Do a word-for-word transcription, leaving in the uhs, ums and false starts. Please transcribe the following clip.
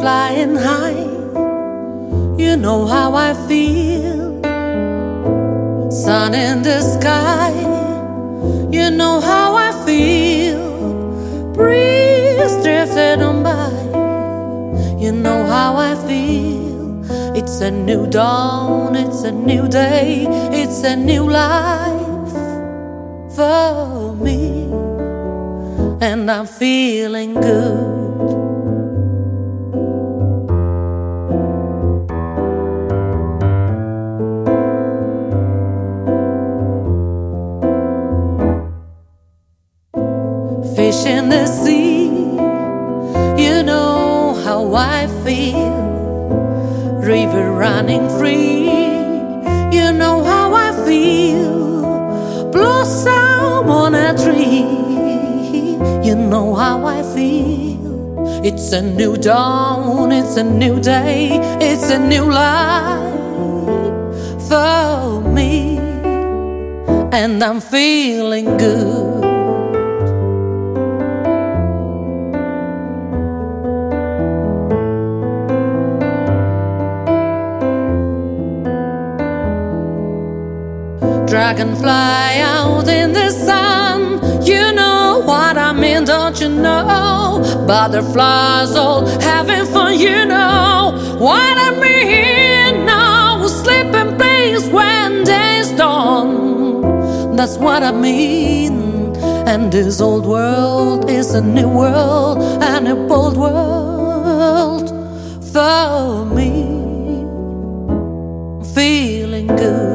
flying high. You know how I feel. Sun in the sky. You know how I feel. Breeze drifting on by. You know how I feel. It's a new dawn, it's a new day, it's a new life for me, and I'm feeling good. Fish in the sea, you know how I feel. River running free, you know how I feel. Blossom on a tree, you know how I feel. It's a new dawn, it's a new day, it's a new life for me, and I'm feeling good. Dragonfly out in the sun, you know what I mean, don't you know? Butterflies all having fun, you know what I mean. Now sleep in place when day's done, that's what I mean. And this old world is a new world, and a bold world for me. Feeling good.